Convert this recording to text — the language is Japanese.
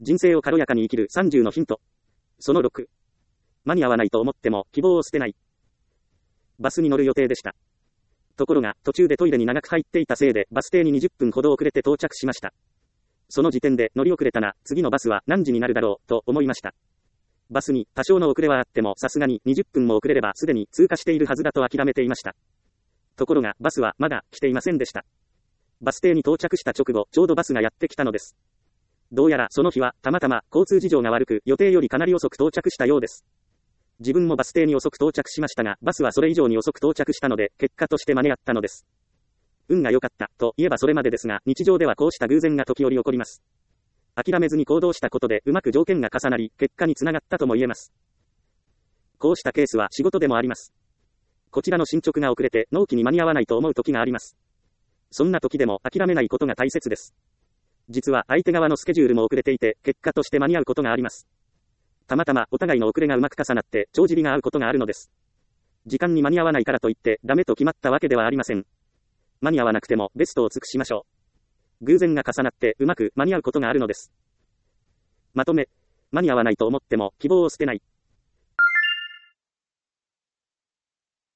人生を軽やかに生きる30のヒント。その6。間に合わないと思っても希望を捨てない。バスに乗る予定でした。ところが、途中でトイレに長く入っていたせいで、バス停に20分ほど遅れて到着しました。その時点で乗り遅れたな、次のバスは何時になるだろう、と思いました。バスに多少の遅れはあってもさすがに20分も遅れればすでに通過しているはずだと諦めていました。ところが、バスはまだ来ていませんでした。バス停に到着した直後、ちょうどバスがやってきたのです。どうやらその日はたまたま交通事情が悪く予定よりかなり遅く到着したようです。自分もバス停に遅く到着しましたが、バスはそれ以上に遅く到着したので、結果として間に合ったのです。運が良かった、と言えばそれまでですが、日常ではこうした偶然が時折起こります。諦めずに行動したことでうまく条件が重なり、結果につながったとも言えます。こうしたケースは仕事でもあります。こちらの進捗が遅れて納期に間に合わないと思う時があります。そんな時でも諦めないことが大切です。実は相手側のスケジュールも遅れていて、結果として間に合うことがあります。たまたまお互いの遅れがうまく重なって帳尻が合うことがあるのです。時間に間に合わないからといってダメと決まったわけではありません。間に合わなくてもベストを尽くしましょう。偶然が重なってうまく間に合うことがあるのです。まとめ、間に合わないと思っても希望を捨てない。